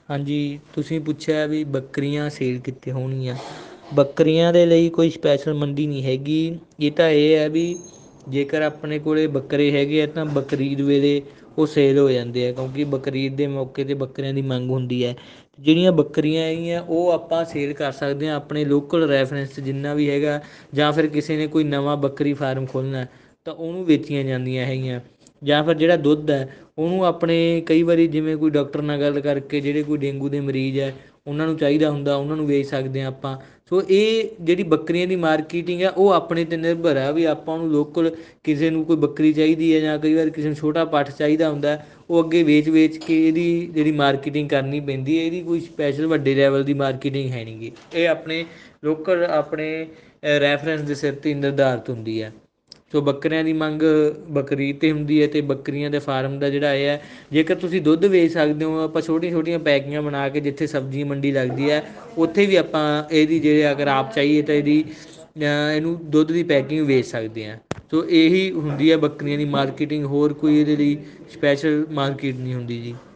ਹਾਂਜੀ, ਤੁਸੀਂ ਪੁੱਛਿਆ ਵੀ ਬੱਕਰੀਆਂ ਸੇਲ ਕਿੱਥੇ ਹੋਣਗੀਆਂ। ਬੱਕਰੀਆਂ ਦੇ ਲਈ ਕੋਈ ਸਪੈਸ਼ਲ ਮੰਡੀ ਨਹੀਂ ਹੈਗੀ। ਇਹ ਤਾਂ ਇਹ ਹੈ ਵੀ ਜੇਕਰ ਆਪਣੇ ਕੋਲ ਬੱਕਰੇ ਹੈਗੇ ਆ ਤਾਂ ਬਕਰੀਦ ਵੇਲੇ ਉਹ ਸੇਲ ਹੋ ਜਾਂਦੇ ਆ, ਕਿਉਂਕਿ ਬਕਰੀਦ ਦੇ ਮੌਕੇ 'ਤੇ ਬੱਕਰਿਆਂ ਦੀ ਮੰਗ ਹੁੰਦੀ ਹੈ। ਜਿਹੜੀਆਂ ਬੱਕਰੀਆਂ ਹੈਗੀਆਂ ਉਹ ਆਪਾਂ ਸੇਲ ਕਰ ਸਕਦੇ ਹਾਂ ਆਪਣੇ ਲੋਕਲ ਰੈਫਰੈਂਸ ਜਿੰਨਾ ਵੀ ਹੈਗਾ, ਜਾਂ ਫਿਰ ਕਿਸੇ ਨੇ ਕੋਈ ਨਵਾਂ ਬੱਕਰੀ ਫਾਰਮ ਖੋਲ੍ਹਣਾ ਤਾਂ ਉਹਨੂੰ ਵੇਚੀਆਂ ਜਾਂਦੀਆਂ ਹੈਗੀਆਂ। ਜਾਂ ਫਿਰ ਜਿਹੜਾ ਦੁੱਧ ਹੈ ਉਹਨੂੰ ਆਪਣੇ ਕਈ ਵਾਰੀ ਜਿਵੇਂ ਕੋਈ ਡਾਕਟਰ ਨਾਲ ਗੱਲ ਕਰਕੇ ਜਿਹੜੇ ਕੋਈ ਡੇਂਗੂ ਦੇ ਮਰੀਜ਼ ਹੈ ਉਹਨਾਂ ਨੂੰ ਚਾਹੀਦਾ ਹੁੰਦਾ, ਉਹਨਾਂ ਨੂੰ ਵੇਚ ਸਕਦੇ ਹਾਂ ਆਪਾਂ। ਸੋ ਇਹ ਜਿਹੜੀ ਬੱਕਰੀਆਂ ਦੀ ਮਾਰਕੀਟਿੰਗ ਹੈ ਉਹ ਆਪਣੇ 'ਤੇ ਨਿਰਭਰ ਹੈ ਵੀ ਆਪਾਂ ਉਹਨੂੰ ਲੋਕਲ ਕਿਸੇ ਨੂੰ ਕੋਈ ਬੱਕਰੀ ਚਾਹੀਦੀ ਹੈ ਜਾਂ ਕਈ ਵਾਰ ਕਿਸੇ ਨੂੰ ਛੋਟਾ ਪੱਠ ਚਾਹੀਦਾ ਹੁੰਦਾ, ਉਹ ਅੱਗੇ ਵੇਚ ਕੇ ਇਹਦੀ ਜਿਹੜੀ ਮਾਰਕੀਟਿੰਗ ਕਰਨੀ ਪੈਂਦੀ ਹੈ। ਇਹਦੀ ਕੋਈ ਸਪੈਸ਼ਲ ਵੱਡੇ ਲੈਵਲ ਦੀ ਮਾਰਕੀਟਿੰਗ ਹੈ ਨਹੀਂ ਗੀ। ਇਹ ਆਪਣੇ ਲੋਕਲ ਆਪਣੇ ਰੈਫਰੈਂਸ ਦੇ ਸਿਰ 'ਤੇ ਨਿਰਧਾਰਤ ਹੁੰਦੀ ਹੈ। ਸੋ ਬੱਕਰਿਆਂ ਦੀ ਮੰਗ ਬਕਰੀਦ 'ਤੇ ਹੁੰਦੀ ਹੈ ਅਤੇ ਬੱਕਰੀਆਂ ਦੇ ਫਾਰਮ ਦਾ ਜਿਹੜਾ ਇਹ ਹੈ, ਜੇਕਰ ਤੁਸੀਂ ਦੁੱਧ ਵੇਚ ਸਕਦੇ ਹੋ ਆਪਾਂ ਛੋਟੀਆਂ ਛੋਟੀਆਂ ਪੈਕੀਆਂ ਬਣਾ ਕੇ ਜਿੱਥੇ ਸਬਜ਼ੀ ਮੰਡੀ ਲੱਗਦੀ ਹੈ ਉੱਥੇ ਵੀ ਆਪਾਂ ਇਹਦੀ ਜਿਹੜੇ ਅਗਰ ਆਪ ਚਾਹੀਏ ਤਾਂ ਇਹਨੂੰ ਦੁੱਧ ਦੀ ਪੈਕਿੰਗ ਵੇਚ ਸਕਦੇ ਹਾਂ। ਸੋ ਇਹੀ ਹੁੰਦੀ ਹੈ ਬੱਕਰੀਆਂ ਦੀ ਮਾਰਕੀਟਿੰਗ, ਹੋਰ ਕੋਈ ਇਹਦੇ ਲਈ ਸਪੈਸ਼ਲ ਮਾਰਕੀਟ ਨਹੀਂ ਹੁੰਦੀ ਜੀ।